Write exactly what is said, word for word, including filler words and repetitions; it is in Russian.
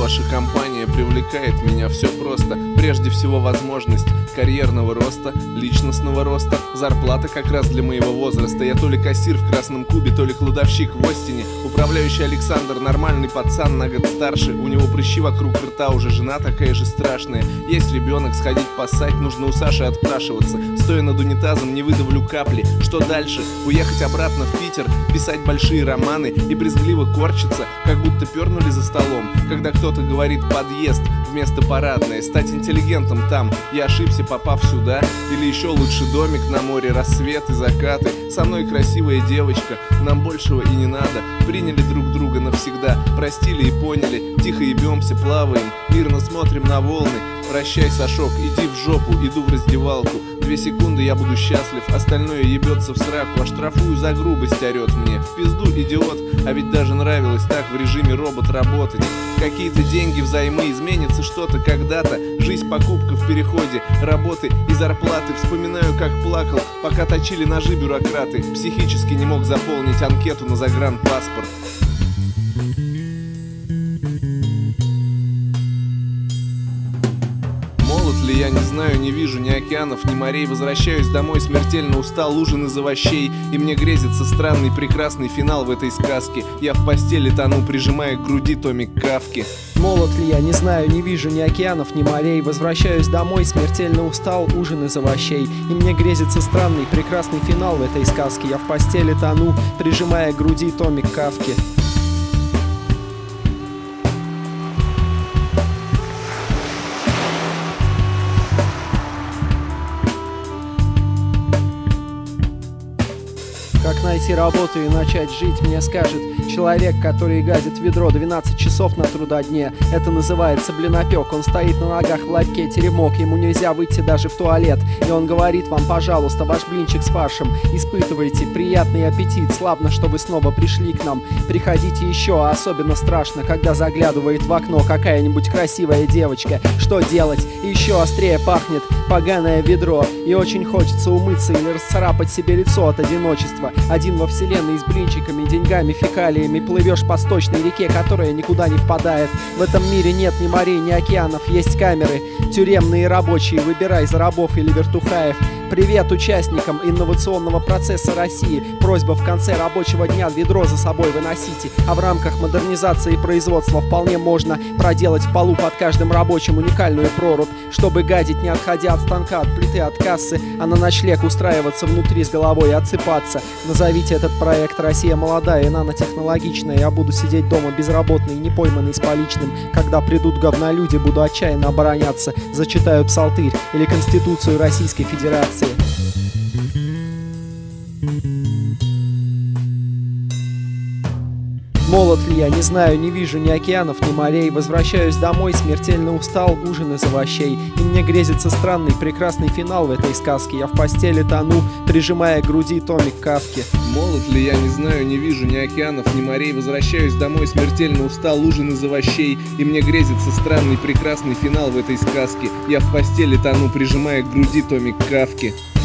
ваша компания привлекает меня. Все просто, прежде всего возможность карьерного роста, личностного роста, зарплата как раз для моего возраста. Я то ли кассир в красном кубе, то ли кладовщик в Остине. Управляющий Александр нормальный пацан, на год старше. У него прыщи вокруг рта, уже жена такая же страшная. Есть ребенок, сходить поссать, нужно у Саши отпрашиваться. Стоя над унитазом, не выдавлю капли. Что дальше? Уехать обратно в Питер, писать большие романы и брезгливо корчиться, как будто пернули за столом, когда кто-то говорит «подъезд» вместо «парадное». Стать интеллигентом там, я ошибся, попав сюда. Или еще лучше домик на море, рассветы, закаты. Со мной красивая девочка, нам большего и не надо. Приняли друг друга навсегда, простили и поняли. Тихо ебемся, плаваем, мирно смотрим на волны. Прощай, Сашок, иди в жопу, иду в раздевалку. Две секунды, я буду счастлив, остальное ебется в сраку. Оштрафую за грубость, орет мне. В пизду, идиот, а ведь даже нравилось так в режиме робот работать. Какие-то деньги взаймы, изменится что-то когда-то. Жизнь, покупка в переходе, работы и зарплаты. Вспоминаю, как плакал, пока точили ножи бюрократы. Психически не мог заполнить анкету на загранпаспорт. Я не знаю, не вижу ни океанов, ни морей. Возвращаюсь домой, смертельно устал, ужин из овощей. И мне грезится странный прекрасный финал в этой сказке. Я в постели тону, прижимая к груди томик Кафки. Молод ли я, не знаю, не вижу ни океанов, ни морей. Возвращаюсь домой, смертельно устал, ужин из овощей. И мне грезится странный прекрасный финал в этой сказке. Я в постели тону, прижимая к груди томик Кафки. Как найти работу и начать жить, мне скажет человек, который гадит в ведро двенадцать часов на трудодне. Это называется блинопек. Он стоит на ногах в ларьке теремок, ему нельзя выйти даже в туалет. И он говорит вам: пожалуйста, ваш блинчик с фаршем, испытывайте приятный аппетит. Славно, что вы снова пришли к нам. Приходите еще, а особенно страшно, когда заглядывает в окно какая-нибудь красивая девочка. Что делать? И еще острее пахнет поганое ведро. И очень хочется умыться или расцарапать себе лицо от одиночества. Один во вселенной с блинчиками, деньгами, фекалиями. Плывешь по сточной реке, которая никуда не впадает. В этом мире нет ни морей, ни океанов. Есть камеры, тюремные рабочие. Выбирай за рабов или вертухаев. Привет участникам инновационного процесса России. Просьба: в конце рабочего дня ведро за собой выносите. А в рамках модернизации производства вполне можно проделать в полу под каждым рабочим уникальную прорубь, чтобы гадить, не отходя от станка, от плиты, от кассы, а на ночлег устраиваться внутри с головой и отсыпаться. Назовите этот проект «Россия молодая и нанотехнологичная». Я буду сидеть дома безработный, не пойманный с поличным. Когда придут говнолюди, буду отчаянно обороняться. Зачитаю псалтырь или Конституцию Российской Федерации. Молод ли я, не знаю, не вижу ни океанов, ни морей. Возвращаюсь домой, смертельно устал, ужин из овощей. И мне грезится странный прекрасный финал в этой сказке. Я в постели тону, прижимая к груди томик Кафки. Молод ли я, не знаю, не вижу ни океанов, ни морей. Возвращаюсь домой, смертельно устал, ужин из овощей. И мне грезится странный прекрасный финал в этой сказке. Я в постели тону, прижимая к груди томик Кафки.